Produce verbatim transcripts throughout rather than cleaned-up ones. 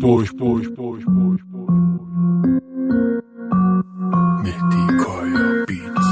بوی بوی بوی بوی مهدی کایا بیت.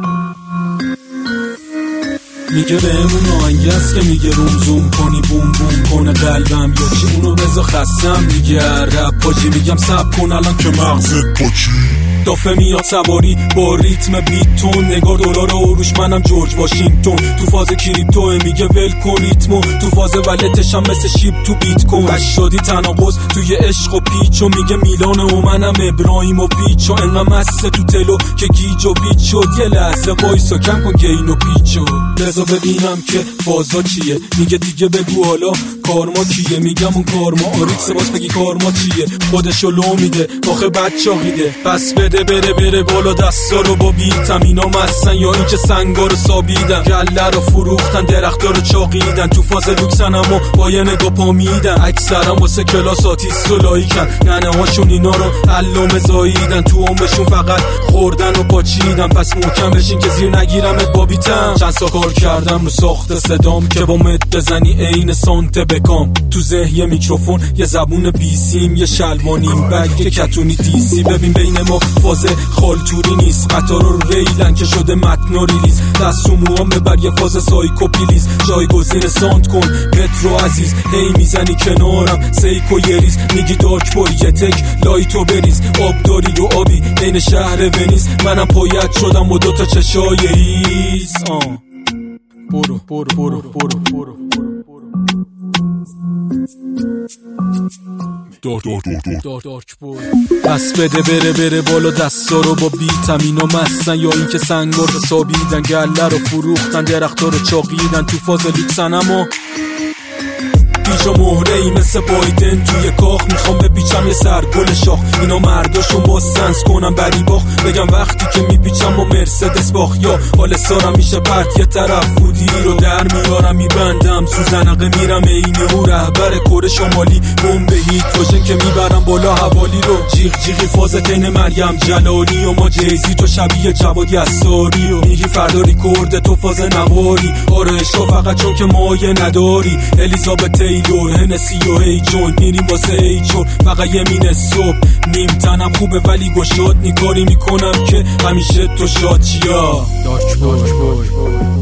میگه بهمون آهنگ است که میگه روم زوم کنی بوم بوم کنه قلبم، یا چی اونو بزا خستم میگه رپ پاچی، میگم سب کن الان که مغزت پاچی. دافه میاد سواری با ریتم بیتون، نگار دلار اوروش منم جورج واشنگتن. تو فاز کریپتوه میگه ول کن ریتمو، تو فاز ولتشم مثل شیب تو بیت کن. بش شدی تناقض توی عشق و پیچو، میگه میلان و منم ابراهیم و پیچو. انقدر مسته تو تلو که گیج و بیت شد، یه لحظه وایسا کم کن که اینو پیچو. بذار ببینم که فازا چیه، میگه دیگه بگو حالا کارما کیه. میگم اون کارما آریکس، باز بگی کارما چیه. خودشو لو میده آخه بچاقیده، پس بده بره بره بالا دستا رو با بیتم. اینا مستن یا این که سنگا رو سابیدن، گله رو فروختن درختا رو چاقیدن. تو فاز لوکسن اما با یه نگاه پا میدن، اکثرم واسه کلاس آتیست و لایکن. ننه هاشون اینا رو علامه زاییدن، تو عمرشون فقط خوردن و پاچیدن. پس محکم بشین که زیر نگیرمت با بیتم. چند سا کار کردم رو ساخت صدام که با مد بزنی عین سانت بکام. تو ذهن میکروفون یه زبون بیسیم، یه شلوانیم بگ یه کتونی دیسی. ببین بین ما فاز خالتوری نیست، قطار رو ریلن که شده متن و ریلیز. دست و موام ببر یه فاز سایکو پیلیز، جایگزین سانت کن مترو عزیز. هی میزنی کنارم سیکو یه ریز، میگی دارک بای یه تک لایتو بریز. آب داری رو آبی بین شهر ونیز، منم پایت شدم و دوتا چشای هیز. برو برو برو برو برو دار دار دار دار دارک بوی. پس بده بره بره بالا دستا رو با بیتم. اینا مستن یا این که سنگا رو سابیدن، گله رو فروختن درختا رو چاقیدن. تو فاز لیکسن اما پیچا مهره ای مثل بایدن توی کاخ. میخوام بپیچم یه سرگل شاخ، اینا مرداشون با سنس کنم بری باخ. بگم وقتی که میپیچم با مرسدس باخ، یا حال سارم میشه پرت یه طرف بودی رو در میارم میبندم. سوزنقه میرم اینه او رهبر کره شمالی، بمب هیت روشن که میبرم بالا حوالی رو. جیغ جیغی فازتین مریم جلالی و ما جیزی، تو شبیه جواد یساری و میگی فردا ریکورد تو فاز نواری. آره عشقا فقط چون که مایه نداری. الیزابت تیلور هنسی و هی جون، میریم واسه ای چون فقط یه مینه صبح. نیم تنم خوبه ولی گشاد نیکاری میکنم که همیشه تو شاد چیا. دارک بوی